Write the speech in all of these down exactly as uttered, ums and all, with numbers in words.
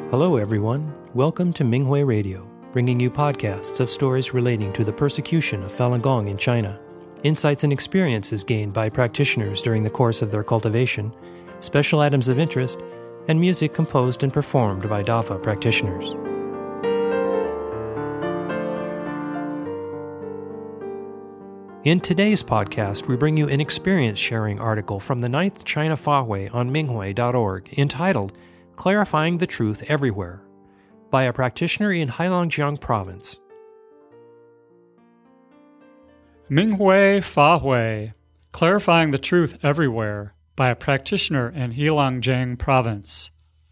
Hello, everyone. Welcome to Minghui Radio, bringing you podcasts of stories relating to the persecution of Falun Gong in China, insights and experiences gained by practitioners during the course of their cultivation, special items of interest, and music composed and performed by Dafa practitioners. In today's podcast, we bring you an experience-sharing article from the ninth China Fahui on Minghui dot org entitled Clarifying the Truth Everywhere, by a practitioner in Heilongjiang Province. Minghui Fahui, Clarifying the Truth Everywhere, by a practitioner in Heilongjiang Province.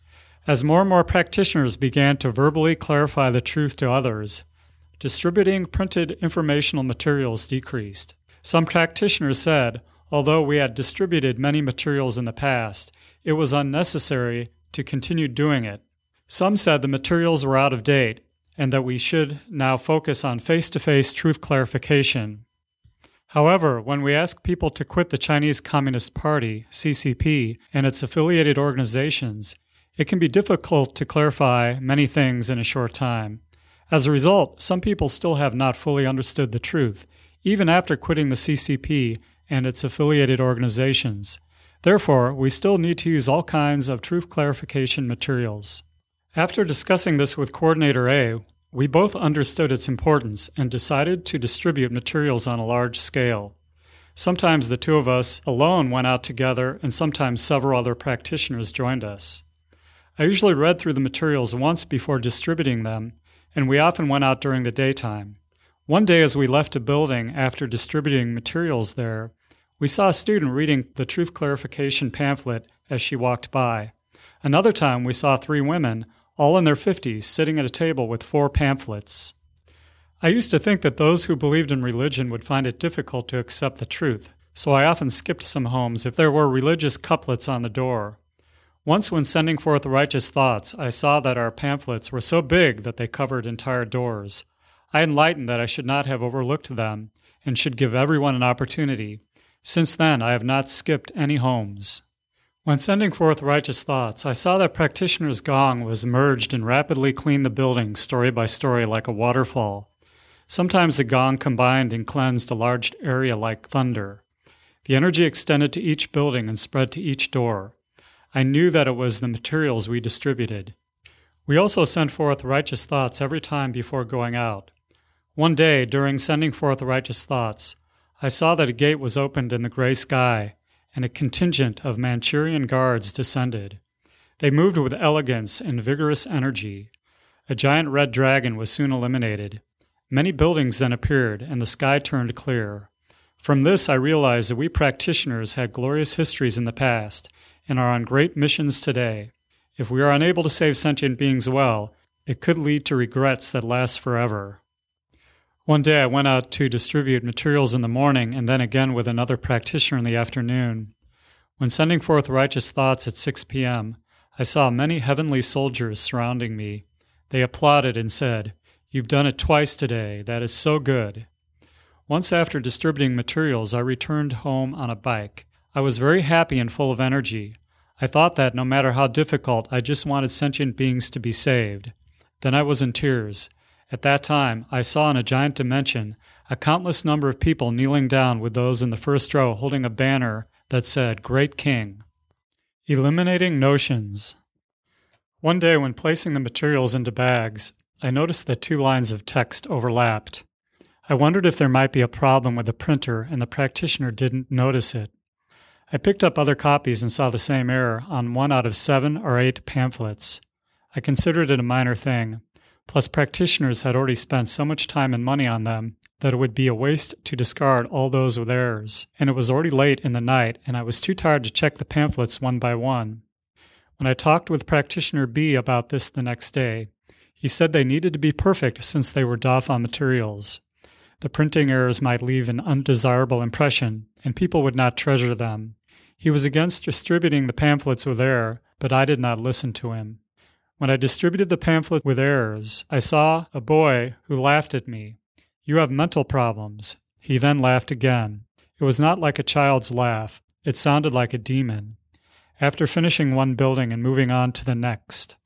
As more and more practitioners began to verbally clarify the truth to others, distributing printed informational materials decreased. Some practitioners said, although we had distributed many materials in the past, it was unnecessary to continue doing it. Some said the materials were out of date and that we should now focus on face-to-face truth clarification. However, when we ask people to quit the Chinese Communist Party, C C P, and its affiliated organizations, it can be difficult to clarify many things in a short time. As a result, some people still have not fully understood the truth, even after quitting the C C P and its affiliated organizations. Therefore, we still need to use all kinds of truth clarification materials. After discussing this with Coordinator A, we both understood its importance and decided to distribute materials on a large scale. Sometimes the two of us alone went out together, and sometimes several other practitioners joined us. I usually read through the materials once before distributing them, and we often went out during the daytime. One day as we left a building after distributing materials there, we saw a student reading the truth clarification pamphlet as she walked by. Another time we saw three women, all in their fifties, sitting at a table with four pamphlets. I used to think that those who believed in religion would find it difficult to accept the truth, so I often skipped some homes if there were religious couplets on the door. Once when sending forth righteous thoughts, I saw that our pamphlets were so big that they covered entire doors. I enlightened that I should not have overlooked them and should give everyone an opportunity. Since then, I have not skipped any homes. When sending forth righteous thoughts, I saw that practitioner's gong was merged and rapidly cleaned the building story by story like a waterfall. Sometimes the gong combined and cleansed a large area like thunder. The energy extended to each building and spread to each door. I knew that it was the materials we distributed. We also sent forth righteous thoughts every time before going out. One day, during sending forth righteous thoughts, I saw that a gate was opened in the gray sky, and a contingent of Manchurian guards descended. They moved with elegance and vigorous energy. A giant red dragon was soon eliminated. Many buildings then appeared, and the sky turned clear. From this I realized that we practitioners had glorious histories in the past, and are on great missions today. If we are unable to save sentient beings well, it could lead to regrets that last forever. One day I went out to distribute materials in the morning and then again with another practitioner in the afternoon. When sending forth righteous thoughts at six p.m., I saw many heavenly soldiers surrounding me. They applauded and said, "You've done it twice today. That is so good." Once after distributing materials, I returned home on a bike. I was very happy and full of energy. I thought that no matter how difficult, I just wanted sentient beings to be saved. Then I was in tears. At that time, I saw in a giant dimension a countless number of people kneeling down with those in the first row holding a banner that said, "Great King." Eliminating notions. One day when placing the materials into bags, I noticed that two lines of text overlapped. I wondered if there might be a problem with the printer and the practitioner didn't notice it. I picked up other copies and saw the same error on one out of seven or eight pamphlets. I considered it a minor thing. Plus, practitioners had already spent so much time and money on them that it would be a waste to discard all those with errors, and it was already late in the night, and I was too tired to check the pamphlets one by one. When I talked with practitioner B about this the next day, he said they needed to be perfect since they were Dafa materials. The printing errors might leave an undesirable impression, and people would not treasure them. He was against distributing the pamphlets with error, but I did not listen to him. When I distributed the pamphlet with errors, I saw a boy who laughed at me. "You have mental problems." He then laughed again. It was not like a child's laugh. It sounded like a demon. After finishing one building and moving on to the next,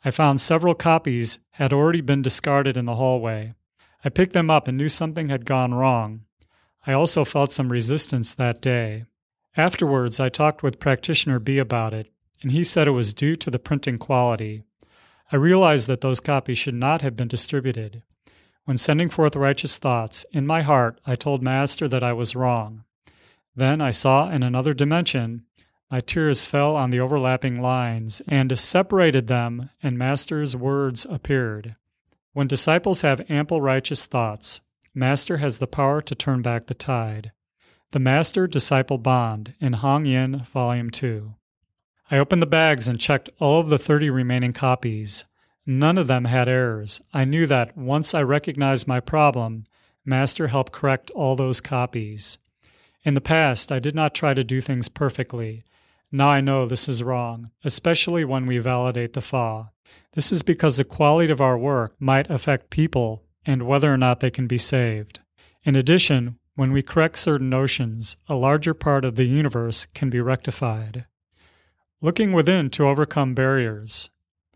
I found several copies had already been discarded in the hallway. I picked them up and knew something had gone wrong. I also felt some resistance that day. Afterwards, I talked with Practitioner B about it, and he said it was due to the printing quality. I realized that those copies should not have been distributed. When sending forth righteous thoughts, in my heart I told Master that I was wrong. Then I saw in another dimension, my tears fell on the overlapping lines and separated them, and Master's words appeared. When disciples have ample righteous thoughts, Master has the power to turn back the tide. The Master-Disciple Bond in Hong Yin, Volume two. I opened the bags and checked all of the thirty remaining copies. None of them had errors. I knew that once I recognized my problem, Master helped correct all those copies. In the past, I did not try to do things perfectly. Now I know this is wrong, especially when we validate the Fa. This is because the quality of our work might affect people and whether or not they can be saved. In addition, when we correct certain notions, a larger part of the universe can be rectified. Looking within to overcome barriers.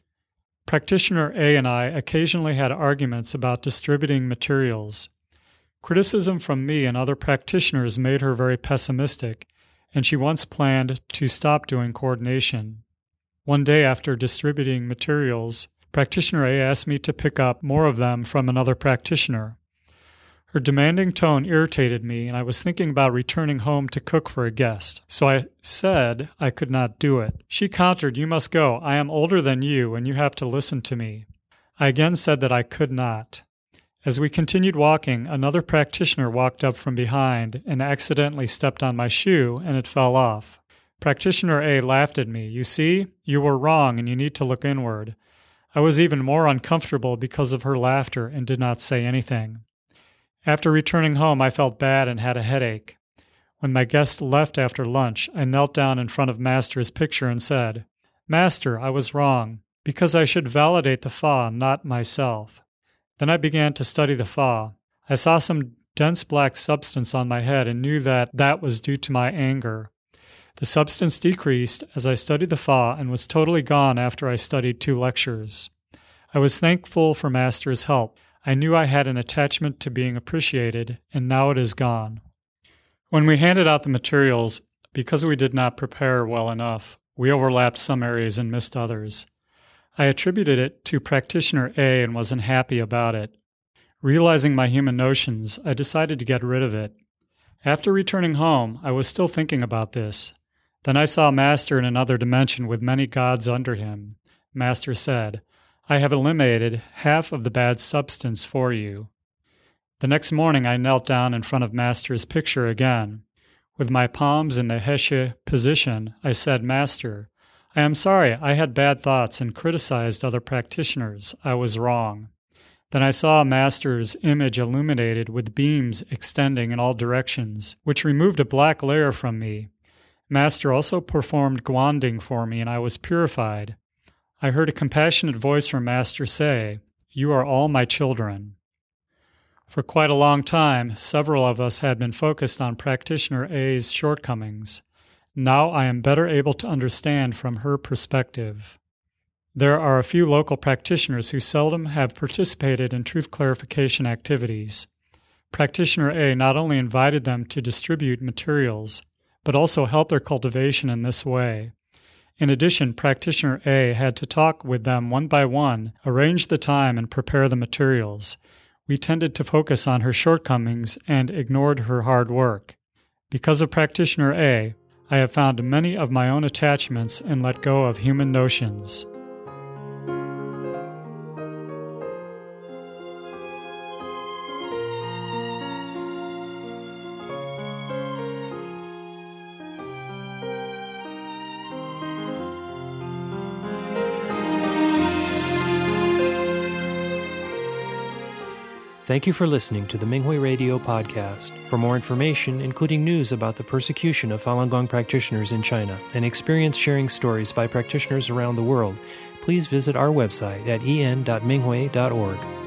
Practitioner A and I occasionally had arguments about distributing materials. Criticism from me and other practitioners made her very pessimistic, and she once planned to stop doing coordination. One day after distributing materials, Practitioner A asked me to pick up more of them from another practitioner. Her demanding tone irritated me, and I was thinking about returning home to cook for a guest, so I said I could not do it. She countered, "You must go. I am older than you, and you have to listen to me." I again said that I could not. As we continued walking, another practitioner walked up from behind and accidentally stepped on my shoe, and it fell off. Practitioner A laughed at me. "You see, you were wrong, and you need to look inward." I was even more uncomfortable because of her laughter and did not say anything. After returning home, I felt bad and had a headache. When my guest left after lunch, I knelt down in front of Master's picture and said, "Master, I was wrong, because I should validate the Fa, not myself." Then I began to study the Fa. I saw some dense black substance on my head and knew that that was due to my anger. The substance decreased as I studied the Fa and was totally gone after I studied two lectures. I was thankful for Master's help. I knew I had an attachment to being appreciated, and now it is gone. When we handed out the materials, because we did not prepare well enough, we overlapped some areas and missed others. I attributed it to Practitioner A and was unhappy about it. Realizing my human notions, I decided to get rid of it. After returning home, I was still thinking about this. Then I saw Master in another dimension with many gods under him. Master said, "I have eliminated half of the bad substance for you." The next morning I knelt down in front of Master's picture again. With my palms in the Heshe position, I said, "Master, I am sorry I had bad thoughts and criticized other practitioners. I was wrong." Then I saw Master's image illuminated with beams extending in all directions, which removed a black layer from me. Master also performed Guanding for me, and I was purified. I heard a compassionate voice from Master say, "You are all my children." For quite a long time, several of us had been focused on Practitioner A's shortcomings. Now I am better able to understand from her perspective. There are a few local practitioners who seldom have participated in truth clarification activities. Practitioner A not only invited them to distribute materials, but also helped their cultivation in this way. In addition, Practitioner A had to talk with them one by one, arrange the time, and prepare the materials. We tended to focus on her shortcomings and ignored her hard work. Because of Practitioner A, I have found many of my own attachments and let go of human notions. Thank you for listening to the Minghui Radio podcast. For more information, including news about the persecution of Falun Gong practitioners in China and experience-sharing stories by practitioners around the world, please visit our website at e n dot minghui dot org.